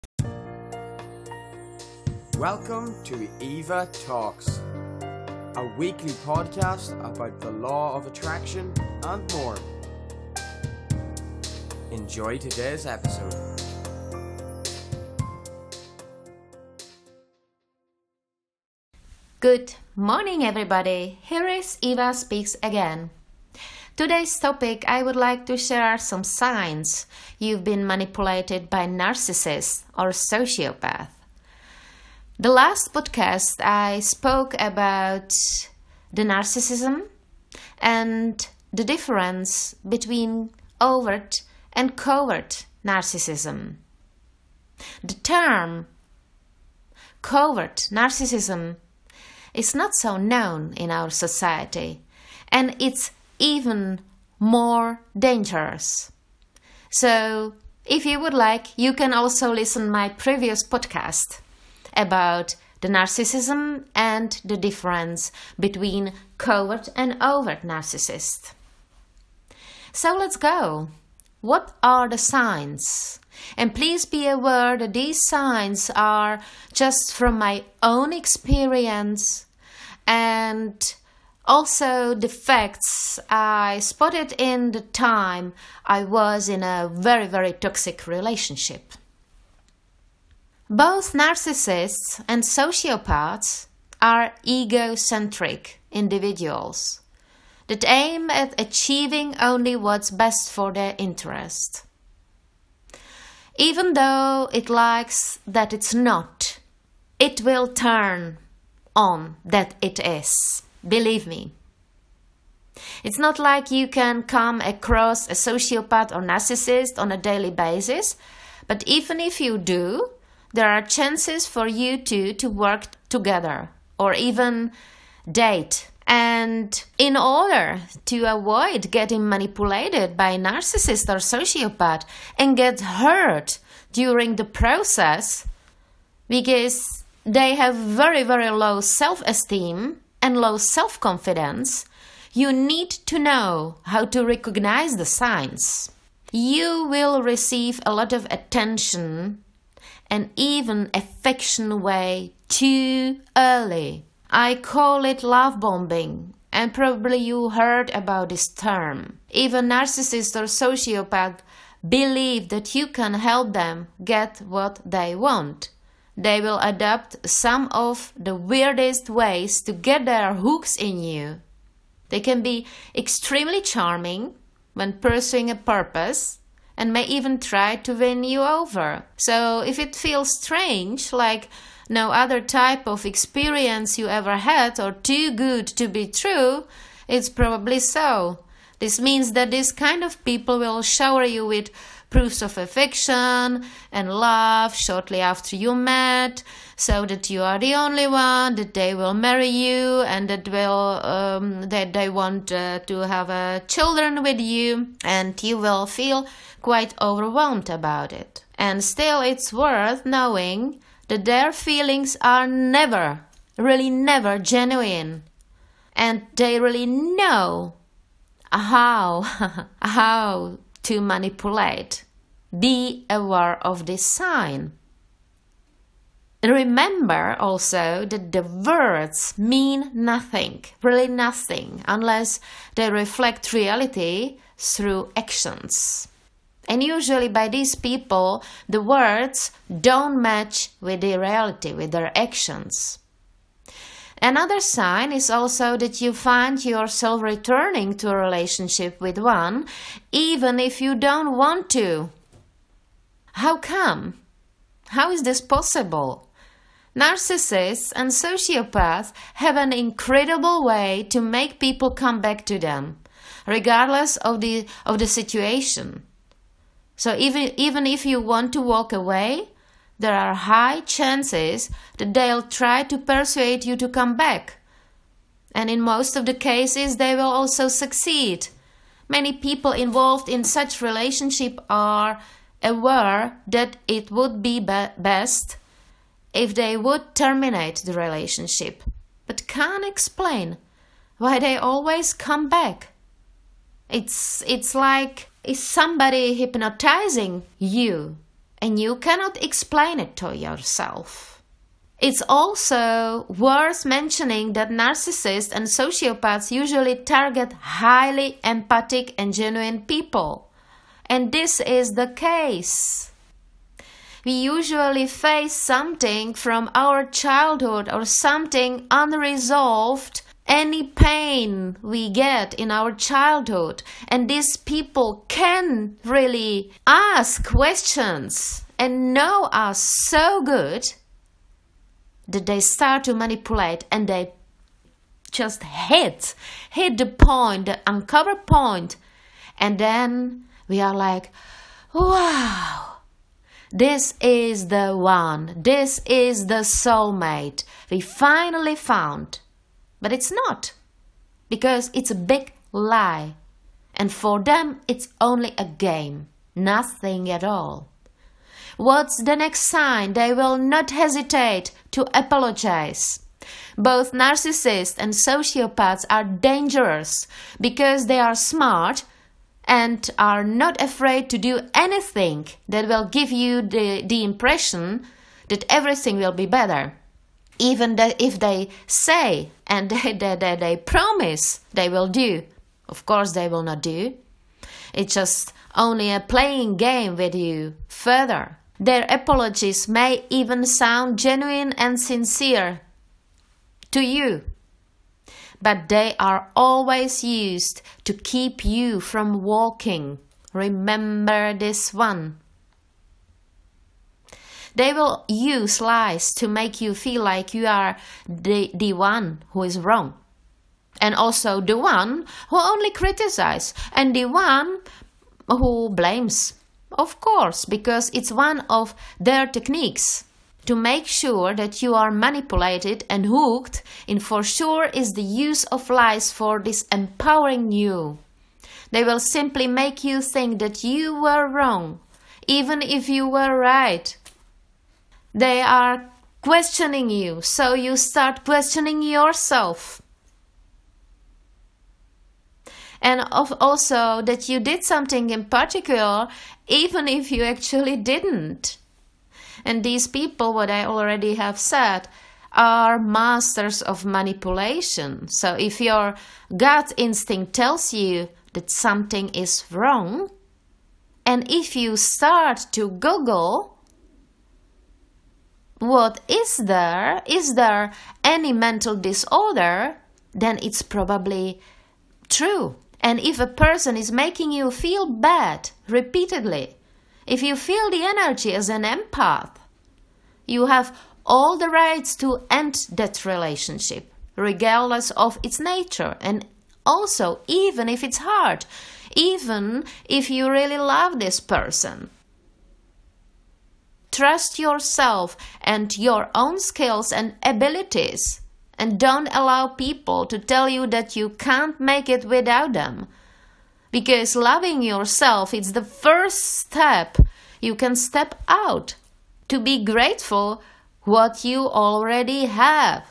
Welcome to Eva Talks, a weekly podcast about the law of attraction and more. Enjoy today's episode. Good morning, everybody. Here is Eva Speaks again. Today's topic, I would like to share some signs you've been manipulated by narcissist or sociopath. The last podcast I spoke about the narcissism and the difference between overt and covert narcissism. The term covert narcissism is not so known in our society, and it's even more dangerous. So, if you would like, you can also listen my previous podcast about the narcissism and the difference between covert and overt narcissist. So let's go. What are the signs? And please be aware that these signs are just from my own experience and also the facts I spotted in the time I was in a very, very toxic relationship. Both narcissists and sociopaths are egocentric individuals that aim at achieving only what's best for their interest. Even though it likes that it's not, it will turn on that it is. Believe me. It's not like you can come across a sociopath or narcissist on a daily basis, but even if you do, there are chances for you two to work together or even date. And in order to avoid getting manipulated by a narcissist or sociopath and get hurt during the process because they have very, very low self-esteem and low self-confidence, you need to know how to recognize the signs. You will receive a lot of attention and even affection way too early. I call it love bombing, and probably you heard about this term. Even narcissists or sociopaths believe that you can help them get what they want. They will adopt some of the weirdest ways to get their hooks in you. They can be extremely charming when pursuing a purpose, and may even try to win you over. So if it feels strange, like no other type of experience you ever had or too good to be true, it's probably so. This means that this kind of people will shower you with proofs of affection and love shortly after you met, so that you are the only one, that they will marry you, and that they want to have children with you, and you will feel quite overwhelmed about it. And still, it's worth knowing that their feelings are never, really never genuine, and they really know how to manipulate. Be aware of this sign. Remember also that the words mean nothing, really nothing, unless they reflect reality through actions. And usually by these people, the words don't match with the reality, with their actions. Another sign is also that you find yourself returning to a relationship with one, even if you don't want to. How come? How is this possible? Narcissists and sociopaths have an incredible way to make people come back to them, regardless of the situation. So even if you want to walk away, there are high chances that they'll try to persuade you to come back. And in most of the cases, they will also succeed. Many people involved in such relationship are aware that it would be best if they would terminate the relationship, but can't explain why they always come back. It's like, is somebody hypnotizing you and you cannot explain it to yourself. It's also worth mentioning that narcissists and sociopaths usually target highly empathic and genuine people. And this is the case. We usually face something from our childhood or something unresolved, any pain we get in our childhood. And these people can really ask questions and know us so good that they start to manipulate and they just hit the point, the uncover point. And then we are like, wow. This is the one. This is the soulmate we finally found. But it's not. Because it's a big lie. And for them, it's only a game. Nothing at all. What's the next sign? They will not hesitate to apologize. Both narcissists and sociopaths are dangerous because they are smart and are not afraid to do anything that will give you the impression that everything will be better. Even if they say and they promise they will do, of course they will not do. It's just only a playing game with you further. Their apologies may even sound genuine and sincere to you. But they are always used to keep you from walking. Remember this one. They will use lies to make you feel like you are the one who is wrong. And also the one who only criticizes. And the one who blames. Of course, because it's one of their techniques. To make sure that you are manipulated and hooked in for sure is the use of lies for disempowering you. They will simply make you think that you were wrong, even if you were right. They are questioning you, so you start questioning yourself. And also that you did something in particular, even if you actually didn't. And these people, what I already have said, are masters of manipulation. So if your gut instinct tells you that something is wrong, and if you start to Google, what is there any mental disorder, then it's probably true. And if a person is making you feel bad repeatedly, if you feel the energy as an empath, you have all the rights to end that relationship, regardless of its nature. And also, even if it's hard, even if you really love this person. Trust yourself and your own skills and abilities. And don't allow people to tell you that you can't make it without them. Because loving yourself is the first step you can step out to be grateful what you already have.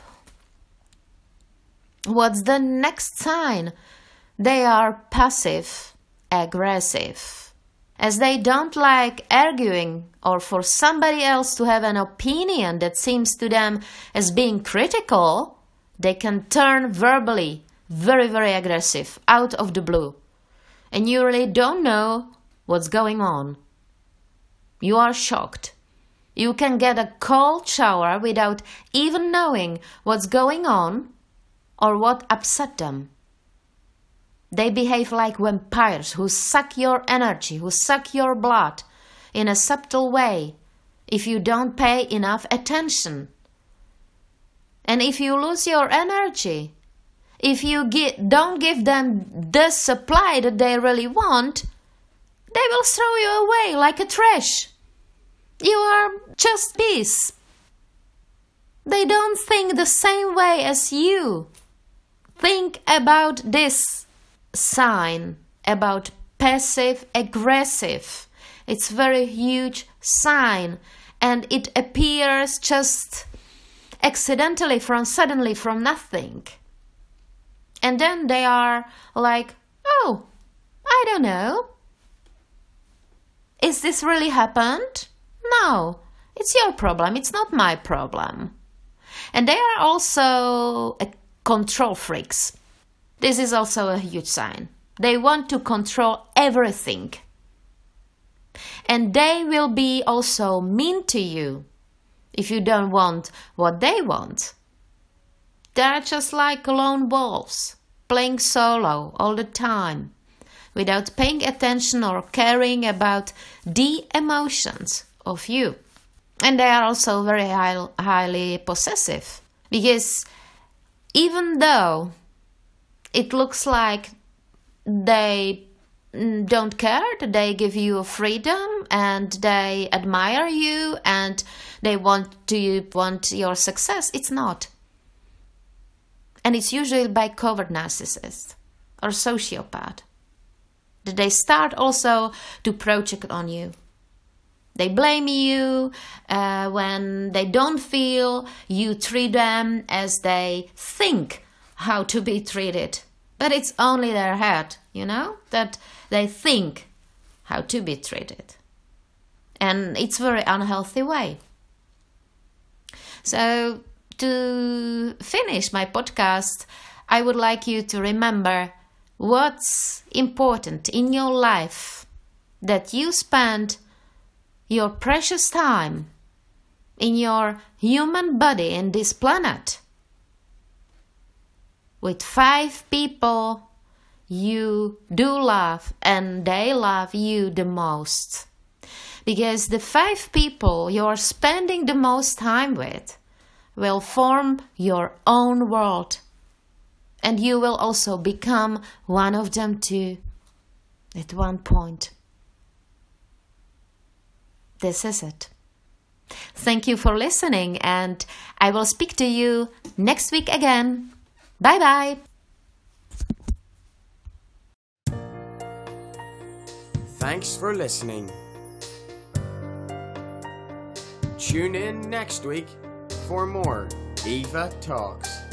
What's the next sign? They are passive aggressive. As they don't like arguing or for somebody else to have an opinion that seems to them as being critical, they can turn verbally very, very aggressive out of the blue. And you really don't know what's going on. You are shocked. You can get a cold shower without even knowing what's going on or what upset them. They behave like vampires who suck your energy, who suck your blood in a subtle way if you don't pay enough attention. And if you lose your energy, if you don't give them the supply that they really want, they will throw you away like a trash. You are just peace. They don't think the same way as you. Think about this sign, about passive aggressive. It's very huge sign, and it appears just accidentally suddenly from nothing. And then they are like, oh, I don't know. Is this really happened? No, it's your problem, it's not my problem. And they are also control freaks. This is also a huge sign. They want to control everything. And they will be also mean to you if you don't want what they want. They're just like lone wolves, playing solo all the time, without paying attention or caring about the emotions of you. And they are also very highly possessive, because even though it looks like they don't care, they give you freedom and they admire you and they want your success, it's not. And it's usually by covert narcissist or sociopath that they start also to project on you. They blame you when they don't feel you treat them as they think how to be treated. But it's only their head, that they think how to be treated. And it's a very unhealthy way. So to finish my podcast, I would like you to remember what's important in your life, that you spend your precious time in your human body in this planet with 5 people you do love and they love you the most. Because the 5 people you're spending the most time with will form your own world. And you will also become one of them too, at one point. This is it. Thank you for listening, and I will speak to you next week again. Bye-bye. Thanks for listening. Tune in next week for more Eva Talks.